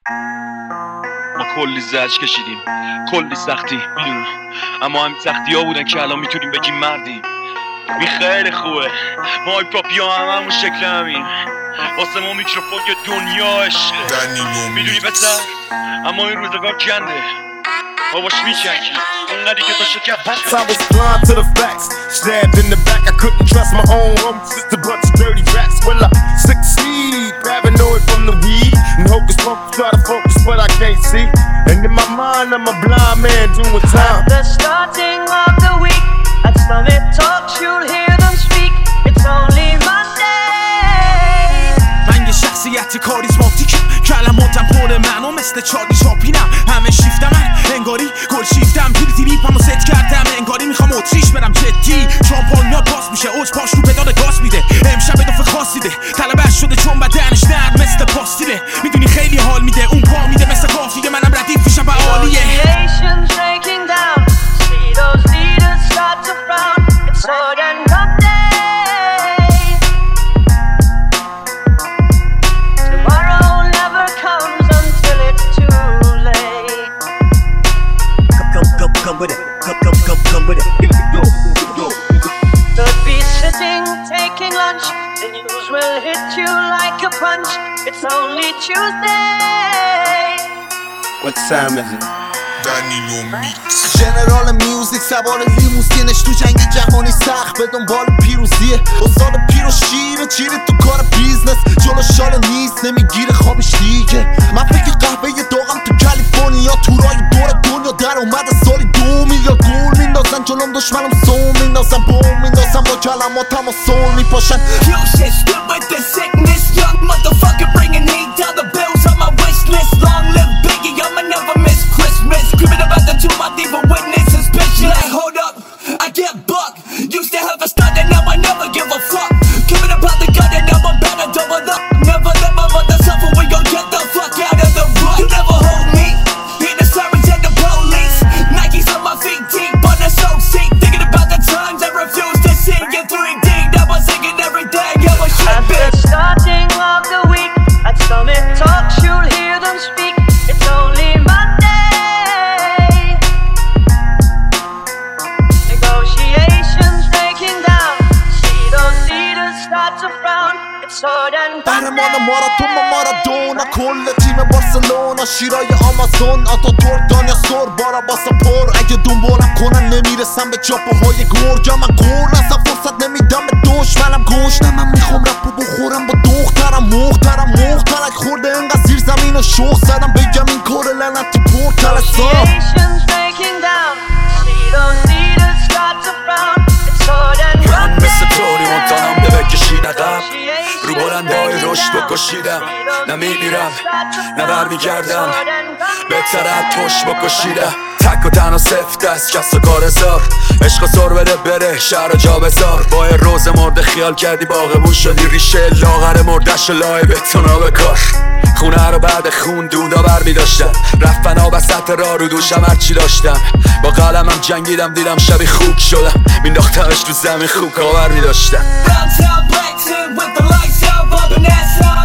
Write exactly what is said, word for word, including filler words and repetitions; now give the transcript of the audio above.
ما کلی زج کشیدیم، کلی سختی میدونم، اما همین سختی ها بودن که الان میتونیم بگیم مردیم. این خیلی خوبه، ما های پاپی ها هم همون شکل همین، واسه ما میکروفون یه دنیا عشقه میدونی بسر، اما این روزگار کنده باباش میچنگی اونقدی که تا شکست. I was blind to the facts, stabbed in the back, I couldn't trust my own home. Just a bunch of dirty rats. Will I succeed? Paranoid from the weed and hocus pocus, try to focus but I can't see. And in my mind I'm a blind man doing time. At the starting of the week, at Summit Talks you'll hear them speak. It's only Monday. من یه شخصیت کاریزماتیک، کلماتم پر منو مثل چارلی چاپلینم، همه شیفت من انگاری گل شیفتم، پیرتی ریپمو ست کردم انگاری میخوام اتریش برم جدی، شامپانیا باز میشه اوج پاش رو پدال گاز میده، امشب اضافه خاصی ده طلبش شده چون بدنش نرم مثل پاستیله، میدونی خیلی حال میده اون پا میده مثل قافیه، منم ردیف میشم و عالیه. Nations breaking down, see those leaders start to frown. It's sword and cup day. Tomorrow never comes until it's too late. Come, come, come, come with it. Come, come, come, come with it. Could be sitting, taking lunch. The news will hit you like a punch. It's only Tuesday. What time is it? ژنرال میوزیک سوار لیموزینش تو جنگ جهانی سخت به دنبال پیروزیه، استاد پیر و شیر چیره تو کار بیزنس، جلو شال نیست نمیگیره خوابش دیگه. من فکر قهوه داغم تو کالیفرنیا، تورای دور دنیا در اومده سالی دو میلیارد گول میندازن جلوم، دشمنم زوم میندازن بوم میندازن با کلماتم و سول میپاشن. Yo shit, good with the sickness, young motherfucker bringing heat down the bills on my wish list. Long live Biggie, I'ma never miss Christmas. Screaming about the tomb, I leave a witness suspicion. Like hold up, I get buck. Used to have a stud and now I never give a fuck. Giving about the gun and now I'm better double up. Never let my mother suffer, we gon' get the fuck out of the rut. You never hold me, hear the sirens and the police. Nikes on my feet deep on the soul seat. Thinking about the times I refused to sing in three D. Now I'm singing everything, yo I should At be. the starting of the week, at Summit Talks you'll hear them speak. It's only Monday. Negotiations breaking down, see those leaders start to frown. It's sword and قهرمان ماراتون ما مارادونا، کل تیم بارسلونا، شیرای آمازون، آتا تور دانیا سور بارا باسا پر. اگه دنبالم کنن نمیرسم به چاپوهای گرگم، من گور اصلا فرصت نمیدم به دشمنم گوش. نه من میخوام رپو بخورم با دخترم، مخترم مخترک خورده انقدر زیر زمین و شوخ زدم بگم این کار لعنتی پر تلسا. Negotiations breaking down, see those leaders start to frown. It's sword and من cup مثل توری مونتانم day. به بکشید عقب، رو بلندهای رشد بکشیدم، نه میمیرم نه برمیگردم، بهتر از توش بکشیدم. تک و تنها سفت است کس و کار زار، عشق سر بده بره شهر جا بزار. با یه روز مرده خیال کردی باغبون شدی، ریشه لاغر مردش لای بتونا بکار. خونه رو بعد خون دودا بر می داشتن، رفتن ها وسط راه رو دوشم هرچی داشتم، با قلمم جنگیدم دیدم شبی خوک شدم، مینداختمش تو زمین خوک آور می داشتم. Downtown Blackton with the lights out, bumping that song.